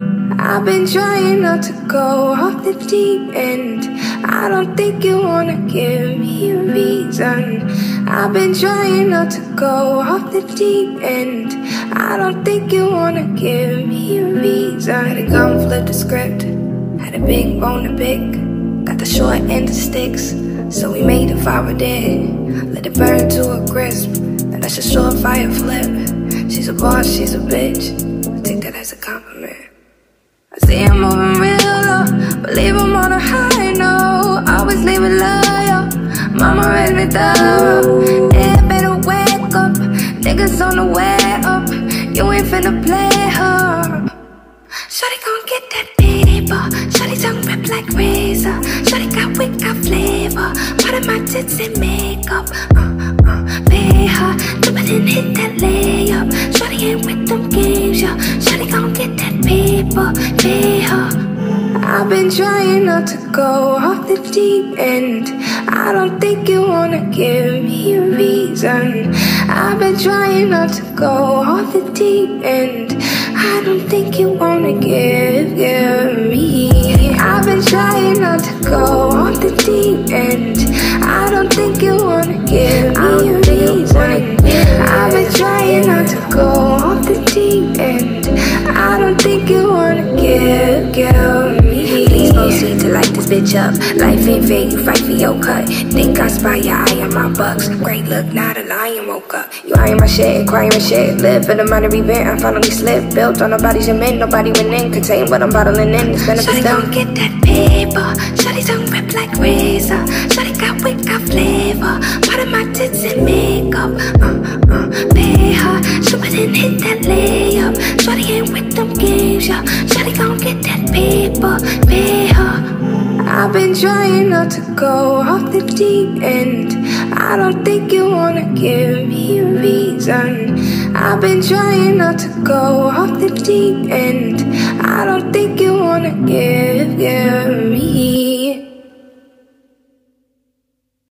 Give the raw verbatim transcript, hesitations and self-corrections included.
I've been trying not to go off the deep end. I don't think you wanna give me a reason. I've been trying not to go off the deep end. I don't think you wanna give me a reason. Had a gun, flip the script. Had a big bone to pick. Got the short end of sticks, so we made a fire dead. Let it burn to a crisp, and that's a surefire flip. She's a boss, she's a bitch. I take that as a compliment. I see I'm moving real low, but leave them on a high note. Always leave it loyal, mama raised me thorough. Yeah, better wake up, niggas on the way up. You ain't finna play her. Shawty gon' get that paper. Shawty tongue rip like razor. Shawty got wit, got flavor. Part of my tits and makeup. Uh, uh, pay her, jump it and hit that layup. Shawty ain't with them games, yeah. Shawty gon' get that paper, pay her. I've been trying not to go off the deep end. I don't think you wanna give me a reason. I've been trying not to go off the deep end. I don't think you wanna give, give me. I've been trying not to go off the deep end. I don't think you wanna give me a reason. I've been trying not to go off the deep end. I don't think you wanna give, give me. Please proceed to light this bitch up. Life ain't fair, you fight for your cut. Think I spy your eye on my bucks. Great look, not a lion woke up. You eyeing my shit, crying my shit. Live for the minor event, I finally slipped. Built on nobody's cement, nobody went in. Contain what I'm bottling in, it's benefits Shawty gon' get that paper. Shawty tongue rip like razor. Shawty got wit, got flavor. Part of my tits and makeup. Uh, uh, pay her, shoot it and hit that layup. Shawty ain't with them games, yeah. Shawty gon' get that paper, pay her. I've been trying not to go off the deep end. I don't think you wanna give me a reason. I've been trying not to go off the deep end. I don't think you wanna give, give me